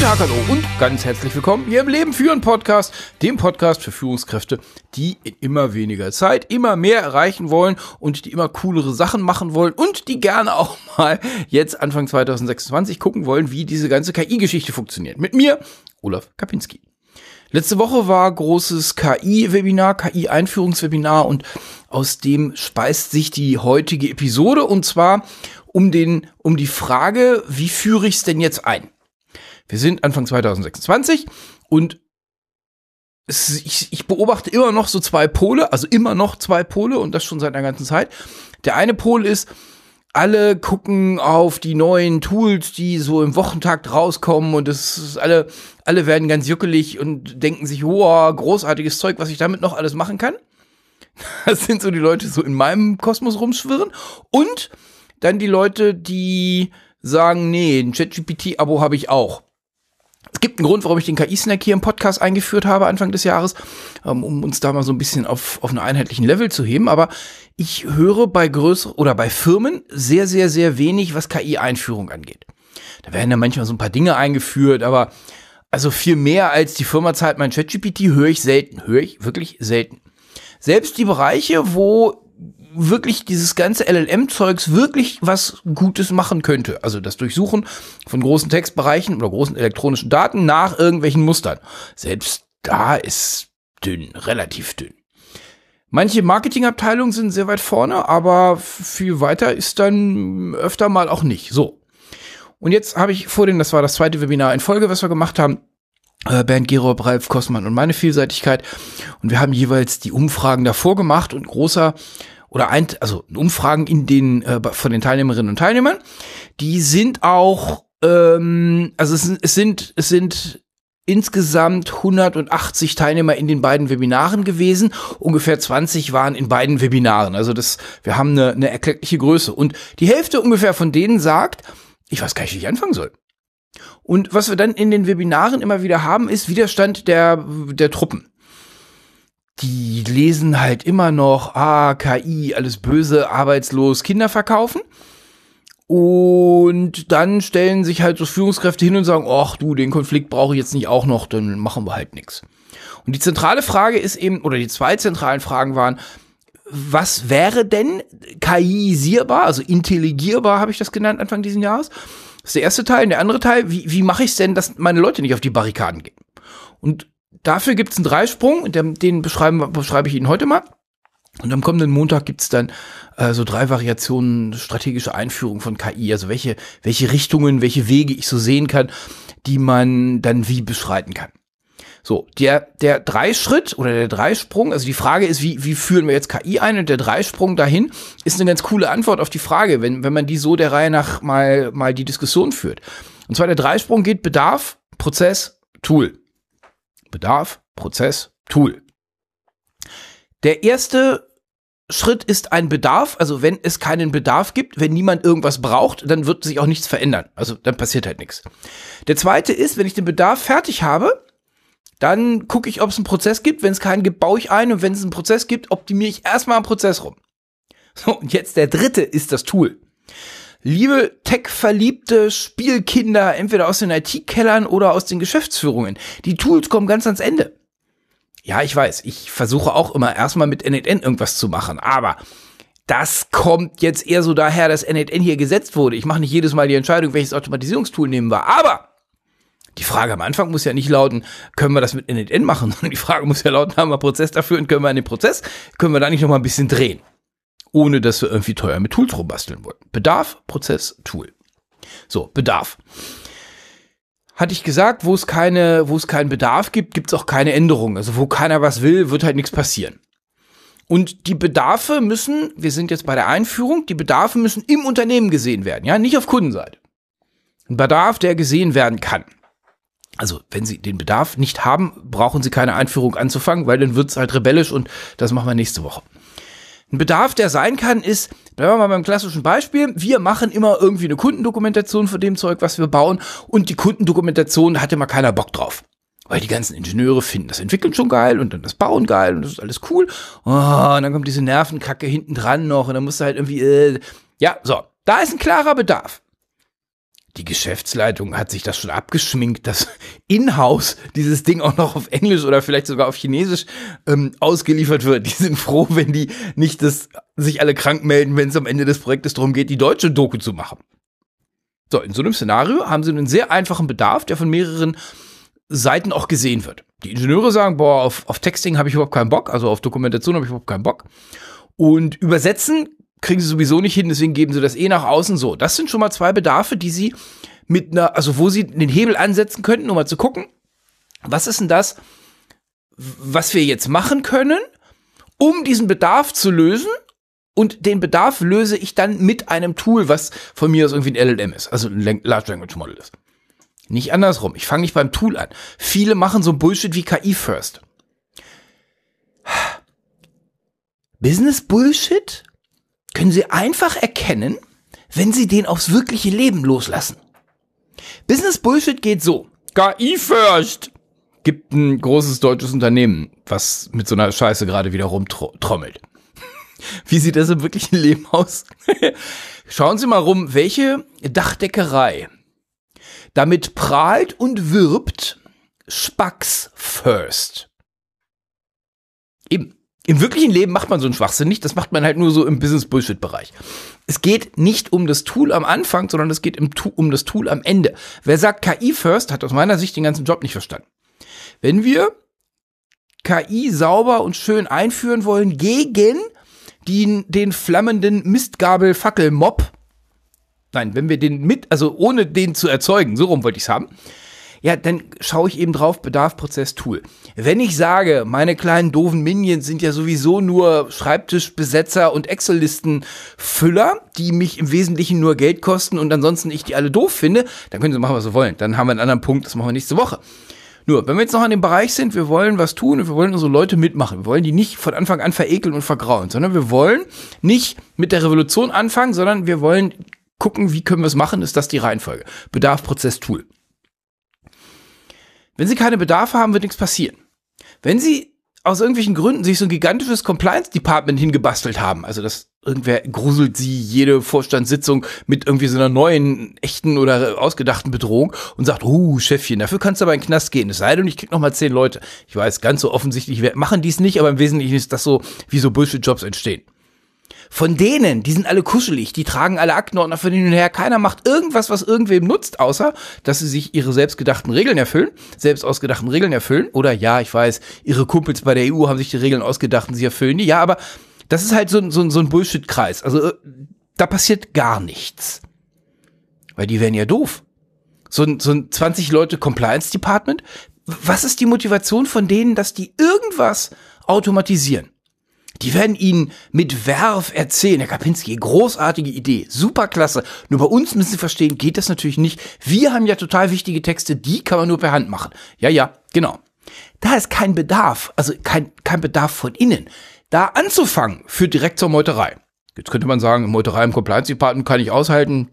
Tag, hallo und ganz herzlich willkommen hier im Leben führen Podcast, dem Podcast für Führungskräfte, die in immer weniger Zeit immer mehr erreichen wollen und die immer coolere Sachen machen wollen und die gerne auch mal jetzt Anfang 2026 gucken wollen, wie diese ganze KI-Geschichte funktioniert. Mit mir, Olaf Kapinski. Letzte Woche war großes KI-Webinar, KI-Einführungswebinar und aus dem speist sich die heutige Episode und zwar um die Frage, wie führe ich es denn jetzt ein? Wir sind Anfang 2026 und ich beobachte immer noch so zwei Pole und das schon seit einer ganzen Zeit. Der eine Pol ist, alle gucken auf die neuen Tools, die so im Wochentakt rauskommen und alle werden ganz juckelig und denken sich, wow, großartiges Zeug, was ich damit noch alles machen kann. Das sind so die Leute, so in meinem Kosmos rumschwirren. Und dann die Leute, die sagen, nee, ein ChatGPT-Abo habe ich auch. Es gibt einen Grund, warum ich den KI-Snack hier im Podcast eingeführt habe Anfang des Jahres, um uns da mal so ein bisschen auf einen einheitlichen Level zu heben. Aber ich höre bei größeren oder bei Firmen sehr, sehr, sehr wenig, was KI-Einführung angeht. Da werden ja manchmal so ein paar Dinge eingeführt, aber also viel mehr als die Firma zahlt mein ChatGPT höre ich wirklich selten. Selbst die Bereiche, wo wirklich dieses ganze LLM-Zeugs wirklich was Gutes machen könnte. Also das Durchsuchen von großen Textbereichen oder großen elektronischen Daten nach irgendwelchen Mustern. Selbst da ist dünn, relativ dünn. Manche Marketingabteilungen sind sehr weit vorne, aber viel weiter ist dann öfter mal auch nicht. So. Und jetzt habe ich das war das zweite Webinar in Folge, was wir gemacht haben. Bernd Gerob, Ralf Kossmann und meine Vielseitigkeit. Und wir haben jeweils die Umfragen davor gemacht und Umfragen von den Teilnehmerinnen und Teilnehmern, die sind auch, es sind insgesamt 180 Teilnehmer in den beiden Webinaren gewesen, ungefähr 20 waren in beiden Webinaren, also wir haben eine erkleckliche Größe und die Hälfte ungefähr von denen sagt, ich weiß gar nicht, wie ich anfangen soll. Und was wir dann in den Webinaren immer wieder haben, ist Widerstand der Truppen. Die lesen halt immer noch, KI, alles böse, arbeitslos, Kinder verkaufen. Und dann stellen sich halt so Führungskräfte hin und sagen, ach du, den Konflikt brauche ich jetzt nicht auch noch, dann machen wir halt nichts. Und die zentrale Frage ist eben, oder die zwei zentralen Fragen waren, was wäre denn KI-isierbar, also intelligierbar habe ich das genannt Anfang dieses Jahres. Das ist der erste Teil. Und der andere Teil, wie mache ich es denn, dass meine Leute nicht auf die Barrikaden gehen? Und dafür gibt es einen Dreisprung, den beschreibe ich Ihnen heute mal. Und am kommenden Montag gibt es dann so 3 Variationen strategische Einführung von KI, also welche Richtungen, welche Wege ich so sehen kann, die man dann wie beschreiten kann. So, der Dreischritt oder der Dreisprung, also die Frage ist, wie führen wir jetzt KI ein? Und der Dreisprung dahin ist eine ganz coole Antwort auf die Frage, wenn man die so der Reihe nach mal die Diskussion führt. Und zwar der Dreisprung geht Bedarf, Prozess, Tool. Bedarf, Prozess, Tool. Der erste Schritt ist ein Bedarf, also wenn es keinen Bedarf gibt, wenn niemand irgendwas braucht, dann wird sich auch nichts verändern, also dann passiert halt nichts. Der zweite ist, wenn ich den Bedarf fertig habe, dann gucke ich, ob es einen Prozess gibt, wenn es keinen gibt, baue ich ein und wenn es einen Prozess gibt, optimiere ich erstmal am Prozess rum. So, und jetzt der dritte ist das Tool. Liebe tech-verliebte Spielkinder, entweder aus den IT-Kellern oder aus den Geschäftsführungen, die Tools kommen ganz ans Ende. Ja, ich weiß, ich versuche auch immer erstmal mit n8n irgendwas zu machen, aber das kommt jetzt eher so daher, dass n8n hier gesetzt wurde. Ich mache nicht jedes Mal die Entscheidung, welches Automatisierungstool nehmen wir, aber die Frage am Anfang muss ja nicht lauten, können wir das mit n8n machen, sondern die Frage muss ja lauten, haben wir einen Prozess dafür und können wir an dem Prozess, können wir da nicht noch mal ein bisschen drehen, ohne dass wir irgendwie teuer mit Tools rumbasteln wollen. Bedarf, Prozess, Tool. So, Bedarf. Hatte ich gesagt, wo es keinen Bedarf gibt, gibt es auch keine Änderungen. Also wo keiner was will, wird halt nichts passieren. Und die Bedarfe müssen, wir sind jetzt bei der Einführung, die Bedarfe müssen im Unternehmen gesehen werden, ja, nicht auf Kundenseite. Ein Bedarf, der gesehen werden kann. Also, wenn Sie den Bedarf nicht haben, brauchen Sie keine Einführung anzufangen, weil dann wird es halt rebellisch und das machen wir nächste Woche. Ein Bedarf, der sein kann, ist, bleiben wir mal beim klassischen Beispiel, wir machen immer irgendwie eine Kundendokumentation von dem Zeug, was wir bauen und die Kundendokumentation hat immer keiner Bock drauf. Weil die ganzen Ingenieure finden das Entwickeln schon geil und dann das Bauen geil und das ist alles cool. Oh, und dann kommt diese Nervenkacke hinten dran noch und dann musst du halt irgendwie, ja, so, da ist ein klarer Bedarf. die Geschäftsleitung hat sich das schon abgeschminkt, dass in-house dieses Ding auch noch auf Englisch oder vielleicht sogar auf Chinesisch ausgeliefert wird. Die sind froh, wenn die nicht sich alle krank melden, wenn es am Ende des Projektes darum geht, die deutsche Doku zu machen. So, in so einem Szenario haben sie einen sehr einfachen Bedarf, der von mehreren Seiten auch gesehen wird. Die Ingenieure sagen, boah, auf Texting habe ich überhaupt keinen Bock, also auf Dokumentation habe ich überhaupt keinen Bock. Und übersetzen kriegen sie sowieso nicht hin, deswegen geben sie das nach außen so. Das sind schon mal 2 Bedarfe, die sie wo sie den Hebel ansetzen könnten, um mal zu gucken, was ist denn das, was wir jetzt machen können, um diesen Bedarf zu lösen. Und den Bedarf löse ich dann mit einem Tool, was von mir aus irgendwie ein LLM ist, also ein Large Language Model ist. Nicht andersrum. Ich fange nicht beim Tool an. Viele machen so Bullshit wie KI first. Business Bullshit können Sie einfach erkennen, wenn Sie den aufs wirkliche Leben loslassen. Business Bullshit geht so. KI first. Gibt ein großes deutsches Unternehmen, was mit so einer Scheiße gerade wieder rumtrommelt. Wie sieht das im wirklichen Leben aus? Schauen Sie mal rum, welche Dachdeckerei damit prahlt und wirbt Spax first. Eben. Im wirklichen Leben macht man so einen Schwachsinn nicht, das macht man halt nur so im Business-Bullshit-Bereich. Es geht nicht um das Tool am Anfang, sondern es geht um das Tool am Ende. Wer sagt KI first, hat aus meiner Sicht den ganzen Job nicht verstanden. Wenn wir KI sauber und schön einführen wollen gegen den flammenden Mistgabel-Fackel-Mob, nein, wenn wir den ohne den zu erzeugen, so rum wollte ich's haben, ja, dann schaue ich eben drauf, Bedarf, Prozess, Tool. Wenn ich sage, meine kleinen doofen Minions sind ja sowieso nur Schreibtischbesetzer und Excel-Listen-Füller, die mich im Wesentlichen nur Geld kosten und ansonsten ich die alle doof finde, dann können sie machen, was sie wollen. Dann haben wir einen anderen Punkt, das machen wir nächste Woche. Nur, wenn wir jetzt noch an dem Bereich sind, wir wollen was tun und wir wollen unsere Leute mitmachen. Wir wollen die nicht von Anfang an verekeln und vergrauen, sondern wir wollen nicht mit der Revolution anfangen, sondern wir wollen gucken, wie können wir es machen, ist das die Reihenfolge. Bedarf, Prozess, Tool. Wenn Sie keine Bedarfe haben, wird nichts passieren. Wenn Sie aus irgendwelchen Gründen sich so ein gigantisches Compliance-Department hingebastelt haben, also das irgendwer gruselt Sie jede Vorstandssitzung mit irgendwie so einer neuen, echten oder ausgedachten Bedrohung und sagt, Chefchen, dafür kannst du aber in den Knast gehen, es sei denn, ich krieg noch mal 10 Leute. Ich weiß, ganz so offensichtlich machen die es nicht, aber im Wesentlichen ist das so, wie so Bullshit-Jobs entstehen. Von denen, die sind alle kuschelig, die tragen alle Aktenordner von hin und her, keiner macht irgendwas, was irgendwem nutzt, außer, dass sie sich ihre selbst ausgedachten Regeln erfüllen, oder ja, ich weiß, ihre Kumpels bei der EU haben sich die Regeln ausgedacht und sie erfüllen die, ja, aber das ist halt so ein Bullshit-Kreis, also da passiert gar nichts, weil die wären ja doof. So ein 20-Leute-Compliance-Department, was ist die Motivation von denen, dass die irgendwas automatisieren? Die werden Ihnen mit Werf erzählen, Herr Kapinski, großartige Idee, superklasse. Nur bei uns müssen Sie verstehen, geht das natürlich nicht. Wir haben ja total wichtige Texte, die kann man nur per Hand machen. Ja, genau. Da ist kein Bedarf, also kein Bedarf von innen. Da anzufangen, führt direkt zur Meuterei. Jetzt könnte man sagen, Meuterei im Compliance Department kann ich aushalten.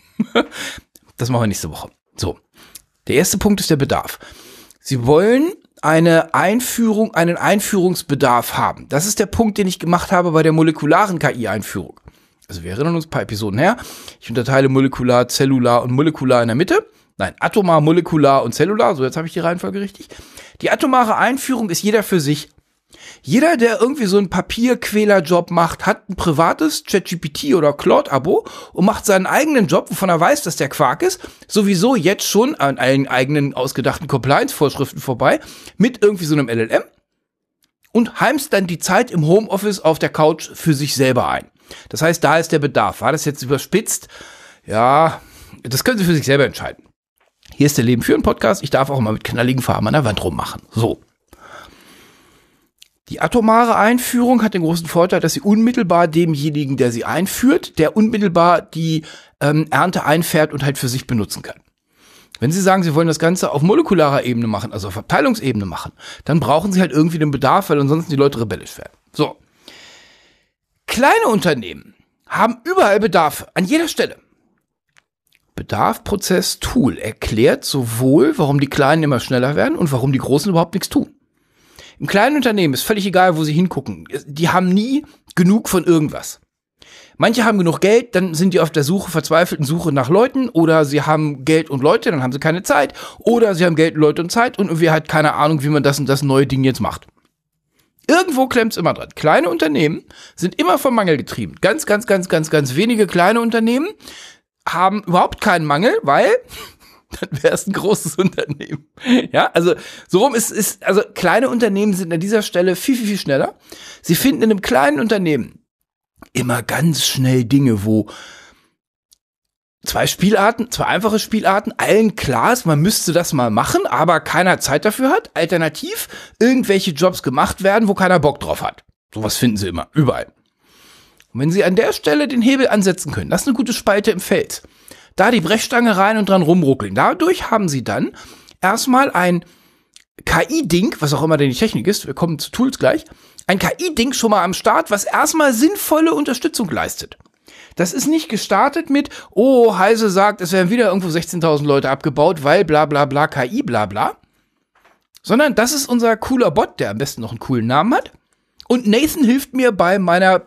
Das machen wir nächste Woche. So. Der erste Punkt ist der Bedarf. Sie wollen einen Einführungsbedarf haben. Das ist der Punkt, den ich gemacht habe bei der molekularen KI-Einführung. Also wir erinnern uns ein paar Episoden her. Ich unterteile molekular, zellular und molekular in der Mitte. Nein, atomar, molekular und zellular. So, jetzt habe ich die Reihenfolge richtig. Die atomare Einführung ist jeder für sich. Jeder, der irgendwie so einen Papierquälerjob macht, hat ein privates ChatGPT oder Claude-Abo und macht seinen eigenen Job, wovon er weiß, dass der Quark ist, sowieso jetzt schon an allen eigenen ausgedachten Compliance-Vorschriften vorbei, mit irgendwie so einem LLM und heimst dann die Zeit im Homeoffice auf der Couch für sich selber ein. Das heißt, da ist der Bedarf. War das jetzt überspitzt? Ja, das können Sie für sich selber entscheiden. Hier ist der Leben führen Podcast. Ich darf auch mal mit knalligen Farben an der Wand rummachen. So. Die atomare Einführung hat den großen Vorteil, dass sie unmittelbar demjenigen, der sie einführt, der unmittelbar die Ernte einfährt und halt für sich benutzen kann. Wenn Sie sagen, Sie wollen das Ganze auf molekularer Ebene machen, also auf Abteilungsebene machen, dann brauchen Sie halt irgendwie den Bedarf, weil ansonsten die Leute rebellisch werden. So. Kleine Unternehmen haben überall Bedarf, an jeder Stelle. Bedarf, Prozess, Tool erklärt sowohl, warum die Kleinen immer schneller werden und warum die Großen überhaupt nichts tun. Im kleinen Unternehmen ist völlig egal, wo Sie hingucken. Die haben nie genug von irgendwas. Manche haben genug Geld, dann sind die auf der verzweifelten Suche nach Leuten, oder sie haben Geld und Leute, dann haben sie keine Zeit, oder sie haben Geld, Leute und Zeit und irgendwie halt keine Ahnung, wie man das und das neue Ding jetzt macht. Irgendwo klemmt's immer dran. Kleine Unternehmen sind immer vom Mangel getrieben. Ganz wenige kleine Unternehmen haben überhaupt keinen Mangel, weil dann wäre es ein großes Unternehmen. Ja, also so rum also kleine Unternehmen sind an dieser Stelle viel schneller. Sie finden in einem kleinen Unternehmen immer ganz schnell Dinge, wo zwei einfache Spielarten, allen klar ist, man müsste das mal machen, aber keiner Zeit dafür hat. Alternativ irgendwelche Jobs gemacht werden, wo keiner Bock drauf hat. Sowas finden sie immer, überall. Und wenn sie an der Stelle den Hebel ansetzen können, das ist eine gute Spalte im Feld. Da die Brechstange rein und dran rumruckeln. Dadurch haben sie dann erstmal ein KI-Ding, was auch immer denn die Technik ist, wir kommen zu Tools gleich, ein KI-Ding schon mal am Start, was erstmal sinnvolle Unterstützung leistet. Das ist nicht gestartet mit, oh, Heise sagt, es werden wieder irgendwo 16.000 Leute abgebaut, weil bla bla bla, KI bla bla. Sondern das ist unser cooler Bot, der am besten noch einen coolen Namen hat. Und Nathan hilft mir bei meiner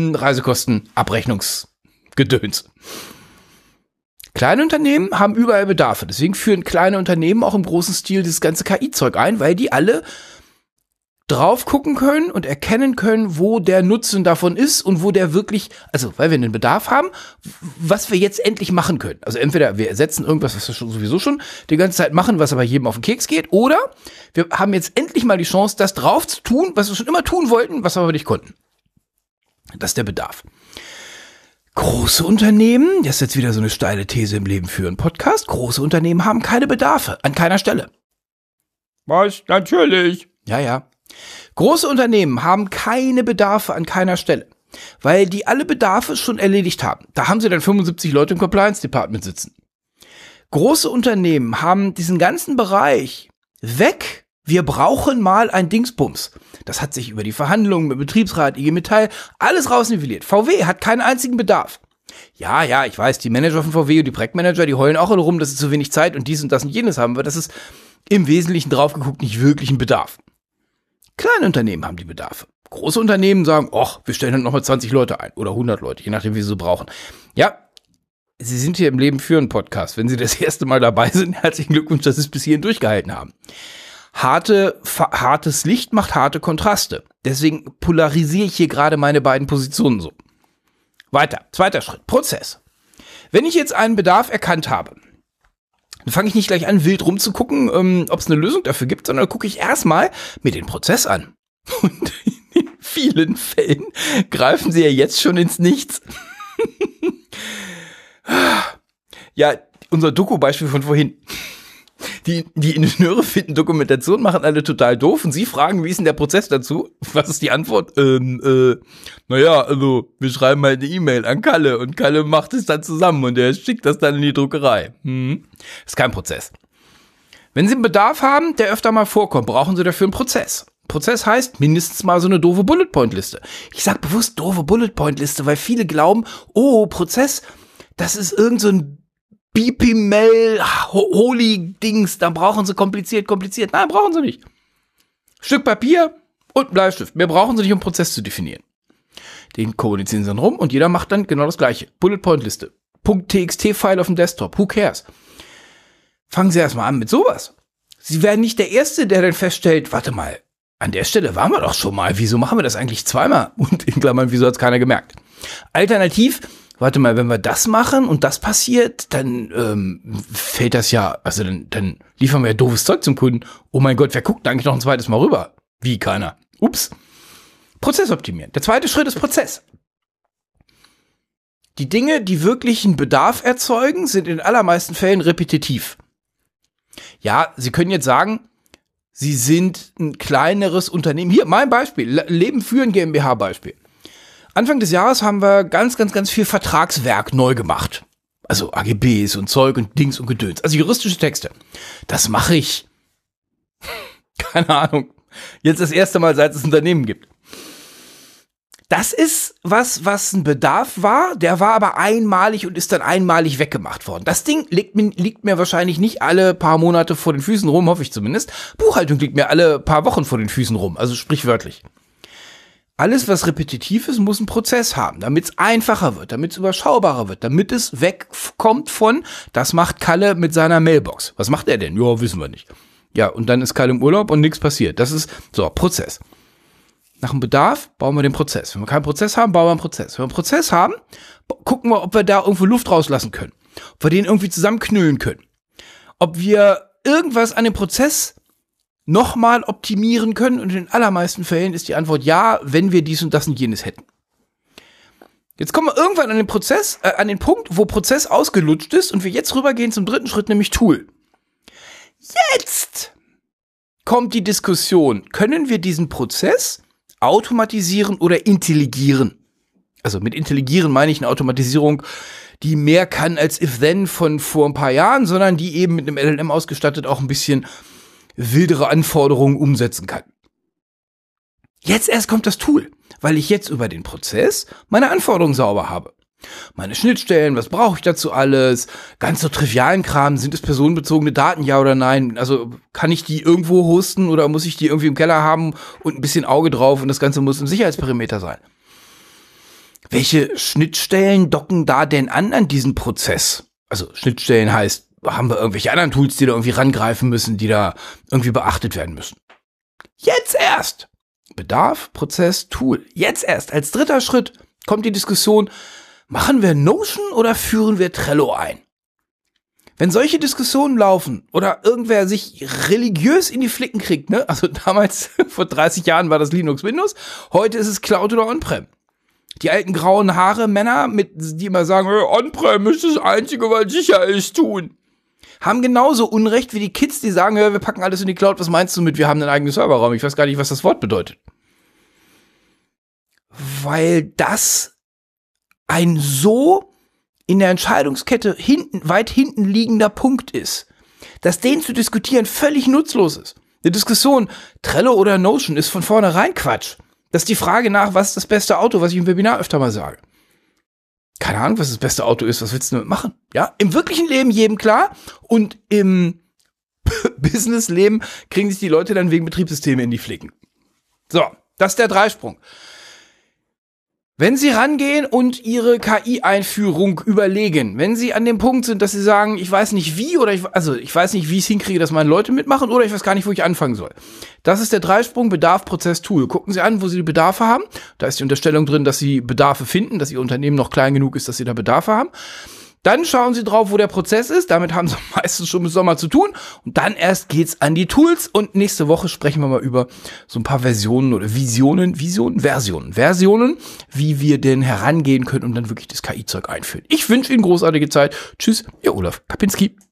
Reisekostenabrechnungsgedöns. Kleine Unternehmen haben überall Bedarfe. Deswegen führen kleine Unternehmen auch im großen Stil dieses ganze KI-Zeug ein, weil die alle drauf gucken können und erkennen können, wo der Nutzen davon ist und wo der wirklich, also weil wir einen Bedarf haben, was wir jetzt endlich machen können. Also entweder wir ersetzen irgendwas, was wir sowieso schon die ganze Zeit machen, was aber jedem auf den Keks geht, oder wir haben jetzt endlich mal die Chance, das drauf zu tun, was wir schon immer tun wollten, was wir aber nicht konnten. Das ist der Bedarf. Große Unternehmen, das ist jetzt wieder so eine steile These im Leben für einen Podcast, große Unternehmen haben keine Bedarfe an keiner Stelle. Was? Natürlich. Ja. Große Unternehmen haben keine Bedarfe an keiner Stelle, weil die alle Bedarfe schon erledigt haben. Da haben sie dann 75 Leute im Compliance Department sitzen. Große Unternehmen haben diesen ganzen Bereich weg. Wir brauchen mal ein Dingsbums. Das hat sich über die Verhandlungen mit Betriebsrat, IG Metall, alles rausnivelliert. VW hat keinen einzigen Bedarf. Ja, ich weiß, die Manager von VW und die Projektmanager, die heulen auch alle rum, dass sie zu wenig Zeit und dies und das und jenes haben, aber das ist im Wesentlichen drauf geguckt nicht wirklich ein Bedarf. Kleine Unternehmen haben die Bedarfe. Große Unternehmen sagen, wir stellen dann nochmal 20 Leute ein oder 100 Leute, je nachdem, wie sie so brauchen. Ja, Sie sind hier im Leben für einen Podcast. Wenn Sie das erste Mal dabei sind, herzlichen Glückwunsch, dass Sie es bis hierhin durchgehalten haben. Hartes Licht macht harte Kontraste. Deswegen polarisiere ich hier gerade meine beiden Positionen so. Weiter. Zweiter Schritt. Prozess. Wenn ich jetzt einen Bedarf erkannt habe, dann fange ich nicht gleich an, wild rumzugucken, ob es eine Lösung dafür gibt, sondern gucke ich erstmal mir den Prozess an. Und in vielen Fällen greifen sie ja jetzt schon ins Nichts. Ja, unser Doku-Beispiel von vorhin. Die Ingenieure finden Dokumentation, machen alle total doof und sie fragen, wie ist denn der Prozess dazu? Was ist die Antwort? Naja, also wir schreiben halt eine E-Mail an Kalle und Kalle macht es dann zusammen und er schickt das dann in die Druckerei. Ist kein Prozess. Wenn Sie einen Bedarf haben, der öfter mal vorkommt, brauchen Sie dafür einen Prozess. Prozess heißt mindestens mal so eine doofe Bullet-Point-Liste. Ich sag bewusst doofe Bullet-Point-Liste, weil viele glauben, Prozess, das ist irgend so ein BPML, Holy-Dings, da brauchen sie kompliziert. Nein, brauchen sie nicht. Stück Papier und ein Bleistift. Mehr brauchen sie nicht, um einen Prozess zu definieren. Den kommunizieren sie dann rum und jeder macht dann genau das Gleiche. Bullet-Point-Liste. .txt-File auf dem Desktop. Who cares? Fangen Sie erstmal an mit sowas. Sie werden nicht der Erste, der dann feststellt, warte mal, an der Stelle waren wir doch schon mal. Wieso machen wir das eigentlich zweimal? Und in Klammern, wieso hat es keiner gemerkt? Alternativ, warte mal, wenn wir das machen und das passiert, dann fällt das ja, also dann liefern wir ja doofes Zeug zum Kunden. Oh mein Gott, wer guckt eigentlich noch ein zweites Mal rüber? Wie, keiner? Ups. Prozess optimieren. Der zweite Schritt ist Prozess. Die Dinge, die wirklich einen Bedarf erzeugen, sind in allermeisten Fällen repetitiv. Ja, Sie können jetzt sagen, Sie sind ein kleineres Unternehmen. Hier, mein Beispiel, Leben führen GmbH-Beispiel. Anfang des Jahres haben wir ganz viel Vertragswerk neu gemacht. Also AGBs und Zeug und Dings und Gedöns. Also juristische Texte. Das mache ich. Keine Ahnung. Jetzt das erste Mal, seit es Unternehmen gibt. Das ist was ein Bedarf war, der war aber einmalig und ist dann einmalig weggemacht worden. Das Ding liegt mir wahrscheinlich nicht alle paar Monate vor den Füßen rum, hoffe ich zumindest. Buchhaltung liegt mir alle paar Wochen vor den Füßen rum, also sprichwörtlich. Alles, was repetitiv ist, muss einen Prozess haben, damit es einfacher wird, damit es überschaubarer wird, damit es wegkommt von, das macht Kalle mit seiner Mailbox. Was macht er denn? Ja, wissen wir nicht. Ja, und dann ist Kalle im Urlaub und nichts passiert. Das ist, so, Prozess. Nach dem Bedarf bauen wir den Prozess. Wenn wir keinen Prozess haben, bauen wir einen Prozess. Wenn wir einen Prozess haben, gucken wir, ob wir da irgendwo Luft rauslassen können. Ob wir den irgendwie zusammenknüllen können. Ob wir irgendwas an dem Prozess nochmal optimieren können, und in den allermeisten Fällen ist die Antwort ja, wenn wir dies und das und jenes hätten. Jetzt kommen wir irgendwann an den Prozess, an den Punkt, wo Prozess ausgelutscht ist und wir jetzt rübergehen zum dritten Schritt, nämlich Tool. Jetzt kommt die Diskussion, können wir diesen Prozess automatisieren oder intelligieren? Also mit intelligieren meine ich eine Automatisierung, die mehr kann als if-then von vor ein paar Jahren, sondern die eben mit einem LLM ausgestattet auch ein bisschen wildere Anforderungen umsetzen kann. Jetzt erst kommt das Tool, weil ich jetzt über den Prozess meine Anforderungen sauber habe. Meine Schnittstellen, was brauche ich dazu alles? Ganz so trivialen Kram, sind es personenbezogene Daten, ja oder nein? Also kann ich die irgendwo hosten oder muss ich die irgendwie im Keller haben und ein bisschen Auge drauf und das Ganze muss im Sicherheitsperimeter sein? Welche Schnittstellen docken da denn an diesen Prozess? Also Schnittstellen heißt, haben wir irgendwelche anderen Tools, die da irgendwie rangreifen müssen, die da irgendwie beachtet werden müssen. Jetzt erst! Bedarf, Prozess, Tool. Jetzt erst, als dritter Schritt, kommt die Diskussion, machen wir Notion oder führen wir Trello ein? Wenn solche Diskussionen laufen oder irgendwer sich religiös in die Flicken kriegt, ne? Also damals, vor 30 Jahren war das Linux Windows, heute ist es Cloud oder On-Prem. Die alten grauen Haare Männer, die immer sagen, On-Prem ist das Einzige, was sicher ist, tun. Haben genauso Unrecht wie die Kids, die sagen, wir packen alles in die Cloud, was meinst du mit, wir haben einen eigenen Serverraum? Ich weiß gar nicht, was das Wort bedeutet. Weil das ein so in der Entscheidungskette weit hinten liegender Punkt ist, dass den zu diskutieren völlig nutzlos ist. Eine Diskussion, Trello oder Notion, ist von vornherein Quatsch. Das ist die Frage nach, was ist das beste Auto, was ich im Webinar öfter mal sage. Keine Ahnung, was das beste Auto ist, was willst du damit machen? Ja, im wirklichen Leben jedem klar und im Businessleben kriegen sich die Leute dann wegen Betriebssysteme in die Flicken. So, das ist der Dreisprung. Wenn Sie rangehen und Ihre KI-Einführung überlegen, wenn Sie an dem Punkt sind, dass Sie sagen, ich weiß nicht wie oder ich weiß nicht, wie ich es hinkriege, dass meine Leute mitmachen oder ich weiß gar nicht, wo ich anfangen soll. Das ist der Dreisprung Bedarf, Prozess, Tool. Gucken Sie an, wo Sie die Bedarfe haben. Da ist die Unterstellung drin, dass Sie Bedarfe finden, dass Ihr Unternehmen noch klein genug ist, dass Sie da Bedarfe haben. Dann schauen Sie drauf, wo der Prozess ist. Damit haben Sie meistens schon bis Sommer zu tun. Und dann erst geht's an die Tools. Und nächste Woche sprechen wir mal über so ein paar Versionen oder Versionen, wie wir denn herangehen können und dann wirklich das KI-Zeug einführen. Ich wünsche Ihnen großartige Zeit. Tschüss, Ihr Olaf Kapinski.